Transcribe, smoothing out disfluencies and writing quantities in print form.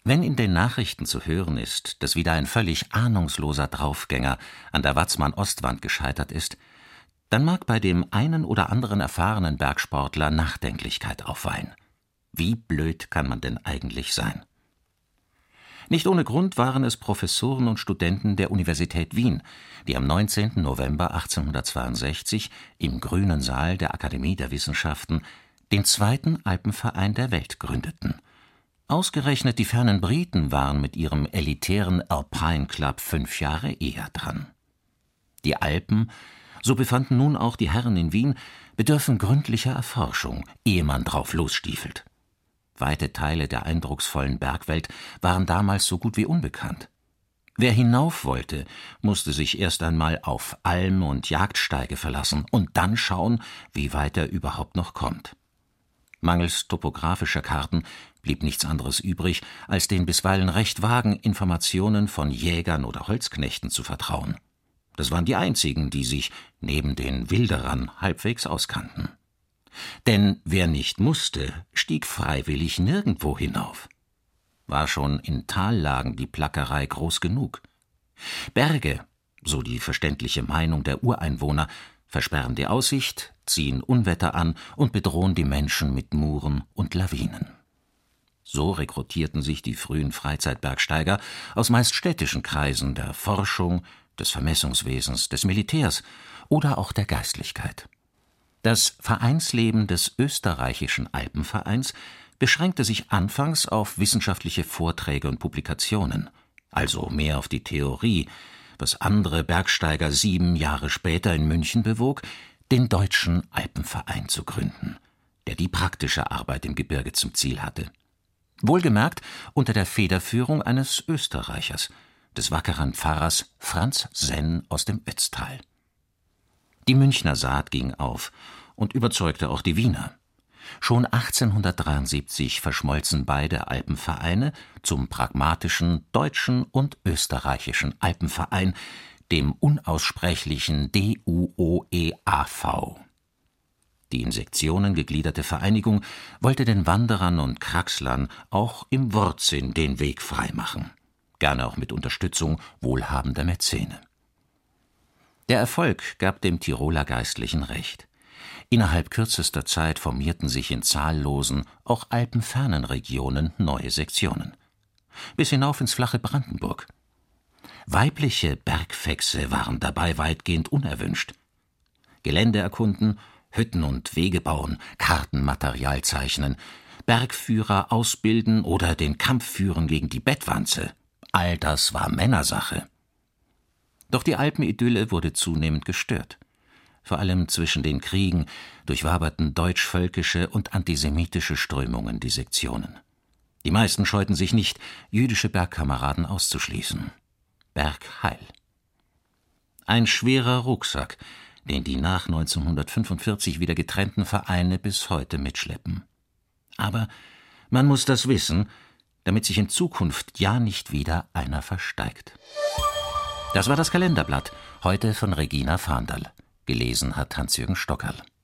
Wenn in den Nachrichten zu hören ist, dass wieder ein völlig ahnungsloser Draufgänger an der Watzmann-Ostwand gescheitert ist, dann mag bei dem einen oder anderen erfahrenen Bergsportler Nachdenklichkeit aufweihen. Wie blöd kann man denn eigentlich sein? Nicht ohne Grund waren es Professoren und Studenten der Universität Wien, die am 19. November 1862 im Grünen Saal der Akademie der Wissenschaften den zweiten Alpenverein der Welt gründeten. Ausgerechnet die fernen Briten waren mit ihrem elitären Alpine Club 5 Jahre eher dran. Die Alpen, so befanden nun auch die Herren in Wien, bedürfen gründlicher Erforschung, ehe man drauf losstiefelt. Weite Teile der eindrucksvollen Bergwelt waren damals so gut wie unbekannt. Wer hinauf wollte, musste sich erst einmal auf Alm- und Jagdsteige verlassen und dann schauen, wie weit er überhaupt noch kommt. Mangels topografischer Karten blieb nichts anderes übrig, als den bisweilen recht vagen Informationen von Jägern oder Holzknechten zu vertrauen. Das waren die einzigen, die sich, neben den Wilderern, halbwegs auskannten. Denn wer nicht musste, stieg freiwillig nirgendwo hinauf. War schon in Tallagen die Plackerei groß genug. Berge, so die verständliche Meinung der Ureinwohner, versperren die Aussicht, ziehen Unwetter an und bedrohen die Menschen mit Muren und Lawinen. So rekrutierten sich die frühen Freizeitbergsteiger aus meist städtischen Kreisen der Forschung, des Vermessungswesens, des Militärs oder auch der Geistlichkeit. Das Vereinsleben des österreichischen Alpenvereins beschränkte sich anfangs auf wissenschaftliche Vorträge und Publikationen, also mehr auf die Theorie, was andere Bergsteiger 7 Jahre später in München bewog, den Deutschen Alpenverein zu gründen, der die praktische Arbeit im Gebirge zum Ziel hatte. Wohlgemerkt unter der Federführung eines Österreichers, des wackeren Pfarrers Franz Senn aus dem Ötztal. Die Münchner Saat ging auf und überzeugte auch die Wiener. Schon 1873 verschmolzen beide Alpenvereine zum pragmatischen Deutschen und Österreichischen Alpenverein, dem unaussprechlichen DUOEAV. Die in Sektionen gegliederte Vereinigung wollte den Wanderern und Kraxlern auch im Wortsinn den Weg freimachen, gerne auch mit Unterstützung wohlhabender Mäzene. Der Erfolg gab dem Tiroler Geistlichen recht. Innerhalb kürzester Zeit formierten sich in zahllosen, auch alpenfernen Regionen neue Sektionen. Bis hinauf ins flache Brandenburg. Weibliche Bergfechse waren dabei weitgehend unerwünscht. Gelände erkunden, Hütten und Wege bauen, Kartenmaterial zeichnen, Bergführer ausbilden oder den Kampf führen gegen die Bettwanze. All das war Männersache. Doch die Alpenidylle wurde zunehmend gestört. Vor allem zwischen den Kriegen durchwaberten deutsch-völkische und antisemitische Strömungen die Sektionen. Die meisten scheuten sich nicht, jüdische Bergkameraden auszuschließen. Bergheil. Ein schwerer Rucksack, den die nach 1945 wieder getrennten Vereine bis heute mitschleppen. Aber man muss das wissen, damit sich in Zukunft ja nicht wieder einer versteigt. Das war das Kalenderblatt, heute von Regina Fahnderl. Gelesen hat Hans-Jürgen Stockerl.